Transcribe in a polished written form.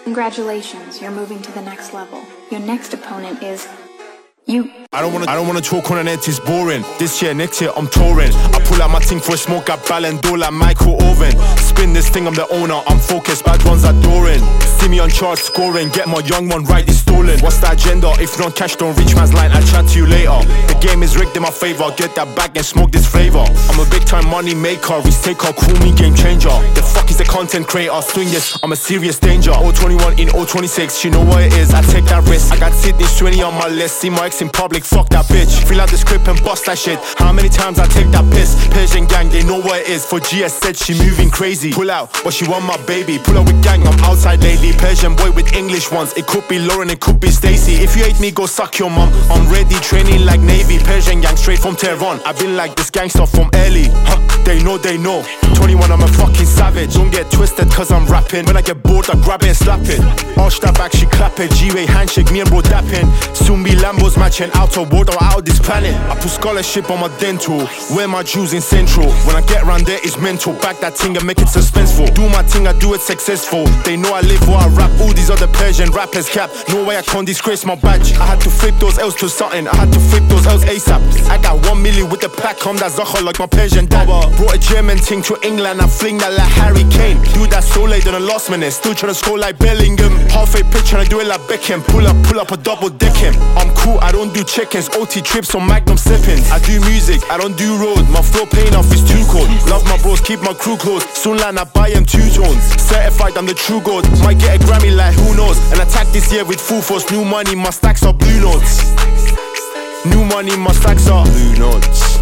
Congratulations, you're moving to the next level. Your next opponent is you. I don't wanna talk on an end, it's boring. This year, next year, I'm touring. I pull out my thing for a smoke, got Ballon d'Or like Michael Owen. Spin this thing, I'm the owner, I'm focused, bad ones adoring. See me on charge scoring, get my young one right, it's stolen. What's the agenda? If not cash, don't reach man's line, I'll chat to you later. The game is rigged in my favor, get that bag and smoke this flavor. I'm a big time money maker, risk taker, call me game changer. The fuck is the content creator, swing this, I'm a serious danger. 021 in 026, you know what it is, I take that risk. I got Sydney's 20 on my list, see my ex in public, fuck that bitch. Fill out the script and bust that shit. How many times I take that piss? Persian gang, they know what it is. For GS said she moving crazy. Pull out, but she want my baby. Pull out with gang, I'm outside lately. Persian boy with English ones. It could be Lauren, it could be Stacy. If you hate me, go suck your mum. I'm ready, training like Navy. Persian gang, straight from Tehran. I've been like this gangster from early. They know, they know. 21, I'm a fucking savage. Don't get twisted, cause I'm rapping. When I get bored, I grab it and slap it. Arch that back, she clap it. G-Way handshake, me and bro dapping. Soon be Lambos matching out of world or out of this planet. I put scholarship on my dental, wear my jewels in central. When I get round there, it's mental. Back that thing and make it suspenseful. Do my thing, I do it successful. They know I live while I rap. All these other Persian rappers cap. No way I can't disgrace my badge. I had to flip those L's to something. I had to flip those L's ASAP. I got 1 million with the pack. I'm that Zacha like my Persian dad. Brought a German thing to England. I fling that like Harry Kane. Do that so late in the last minute. Still trying to score like Bellingham. Halfway pitch trying to do it like Beckham. Pull up a double deck him. I'm cool, I don't do chickens. OT trips on Magnum sipping. I do music, I don't do road. My flow paying off is too cold. Love my bros, keep my crew close. Soon land I buy them 2 tones. Certified, I'm the true god. Might get a Grammy like who knows. And attack this year with full force. New money, my stacks are blue notes. New money, my stacks are blue notes.